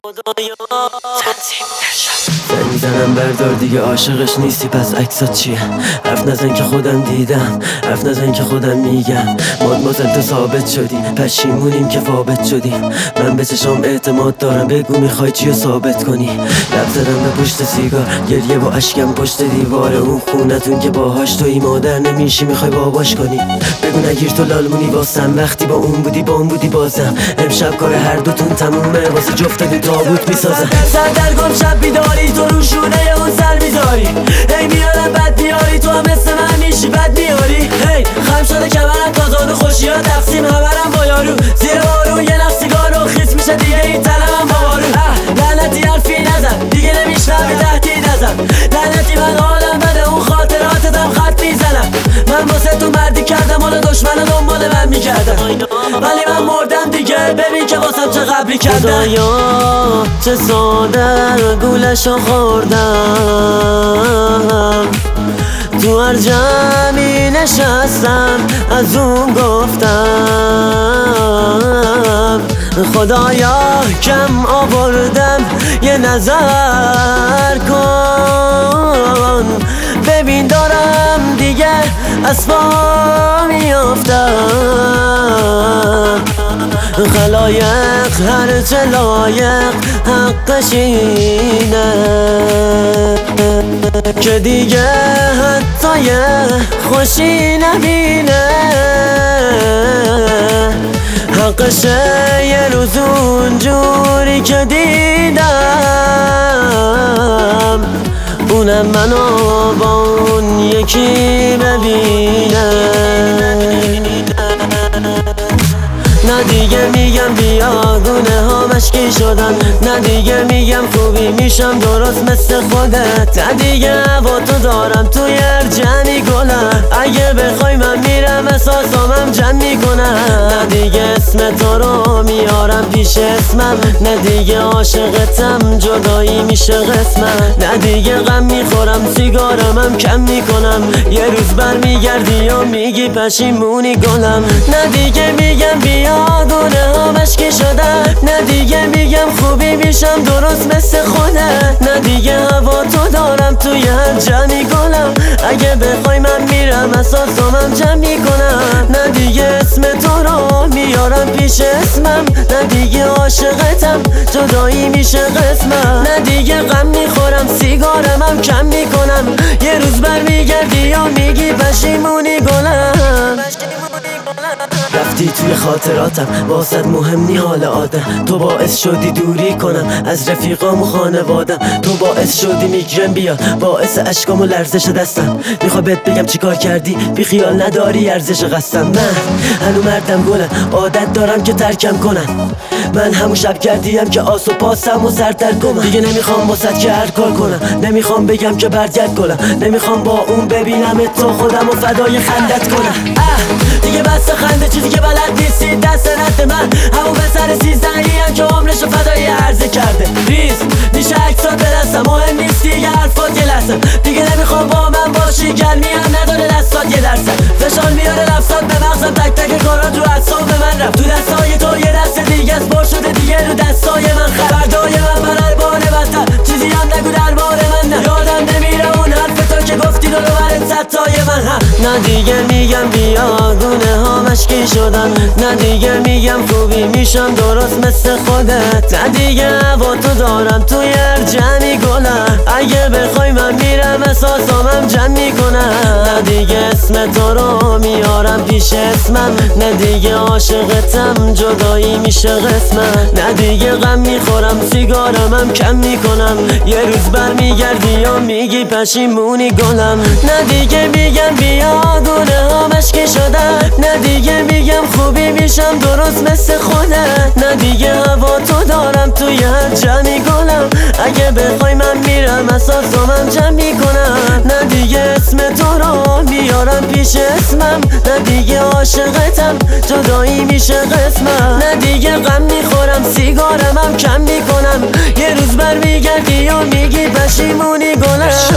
زنگ میزنم بردار دیگه عاشقش نیستی، پس عکسات چیه؟ حرف نزن که خودم دیدم، حرف نزن که خودم میگم. مادمازل تو ثابت شدی، پشیمونیم که ثابت شدیم. من به چشام اعتماد دارم، بگو میخوای چیو ثابت کنی. لب زدم به پشت سیگار، گریه و اشکم پشت دیوار اون خونتون که باهاش توی مادر نمیشی، میخوای باباش کنی. بگو نگیر تو لالمونی واسم، وقتی با اون بودی با اون بودی بازم. امشب کار هر دوتون تمومه، واسه جفتتون تابوت میسازم. سردرگم شب بیداری، تو رو شونه اون سر میذاری. هی میارم بد میاری، تو هم مثل من میشی بد میاری. هی خم شده کمرم تازان و خوشی ها تقسیم همرم با یارو. زیر بارون یه نخ سیگارو خیس میشه دیگه این تنمم با بارو. لعنتی حرفی نزن دیگه نمیشنوی، تهدید نزن. لعنتی من حالم بده، اون خاطراتتم خط میزنم. من واسه تو مردی کردم، حالا دشمن دنبال من میکردم، ولی من مردم دیگه. ببین که واسم چه قبلی کردم. خدایا چه ساده گولشو خوردم، تو هر جمعی نشستم از اون گفتم. خدایا کم آوردم یه نظر کن، ببین دارم دیگه از پا میافتم. خلایق هرچه لایق حقش اینه که دیگه حتی یه خوشی نبینه. حقشه یه روز اونجوری که دیدم، اونم منو با اون یکی ببینه. نه دیگه میگم بیاگونه ها مشکی شدن، نه دیگه میگم خوبی میشم درست مثل خودت. نه دیگه با تو دارم توی هر جمعی گلم، اگه بخوای من میرم احساسامم جمع میکنم. نه دیگه اسم تو رو میارم پیش اسمم، نه دیگه عاشقتم جدایی میشه قسمم. نه دیگه غم میخورم سیگارمم کم میکنم، یه روز برمیگردی و میگی پشیمونی گلم. نه دیگه میگم بیاگونه ها مشکی شدن، نه دیگه میگم خوبی میشم درست مثل خودت. نه دیگه هوا تو دارم توی هر جمعی گلم، اگه بخوای من میرم احساسامم جمع میکنم. نه دیگه اسم تو رو میارم پیش اسمم، نه دیگه عاشقتم جدایی میشه قسمم. نه دیگه غم میخورم سیگارمم کم میکنم، یه روز برمیگردی یا میگی پشیمونی گلم. رفتی توی خاطراتم، واسد مهم نی حال آدم. تو باعث شدی دوری کنم از رفیقام و خانوادم، تو باعث شدی میگرن بیاد، باعث اشکام و لرزش دستم. میخوای بهت بگم چی کار کردی، بی خیال نداری ارزش قسم. من هنو مردم گلم، عادت دارم که ترکم کنم. من همون شب کردیم که آس و پاسم و سردرگمم. دیگه نمیخوام واسد که هر کار کنم، نمیخوام بگم که برگرد گلم، نمیخوام با اون ببینم تو خودم و فدای خندت کنم. دیگه بس خنده چیزی که بلد نیستی دست رد من، همون به سر 13 هم که عمرشو فدای عرضه کرده. ریز میشه عکسات به دستم، مهم نیست دیگه حرفات یه لحظه. دیگه نمیخوام با من باشی، گرمی هم نداره دستات یه درصد. فشار میاره لفظات به مغزم، تک تک کارات رو اعصاب به من رفت. تو دستای تو یه دست دیگه از بار شده دیگه رو دستای من. خبردای من البان بدتر، چیزی هم نگو دربار من. نه یادم نمیره اون حرف تو که گفتی دلو برد ستای من. نه دیگه میگم بیاگونه ها مشکی شدن، نه دیگه میگم خوبی میشم درست مثل خودت. نه دیگه هوا تو دارم توی هر جمعی گلم، اگه بخوای من میرم احساسامم جمع میکنم. نه دیگه اسم تو رو میارم پیش اسمم، نه دیگه عاشقتم جدایی میشه قسمم. نه دیگه غم میخورم سیگارمم کم میکنم، یه روز برمیگردی یا میگی پشیمونی گلم. نه دیگه میگم بیاگونه ها مشکی شدن، نه دیگه میگم خوبی میشم درست مثل خودت. نه دیگه هوا تو دارم توی هر جمعی گلم، اگه بخوای من میرم احساسامم جمع میکنم. نه دیگه اسم تو رو میارم پیش اسمم، نه دیگه عاشقتم جدایی میشه قسمم. نه دیگه غم میخورم سیگارمم کم میکنم، یه روز برمیگردی و میگی پشیمونی گلم.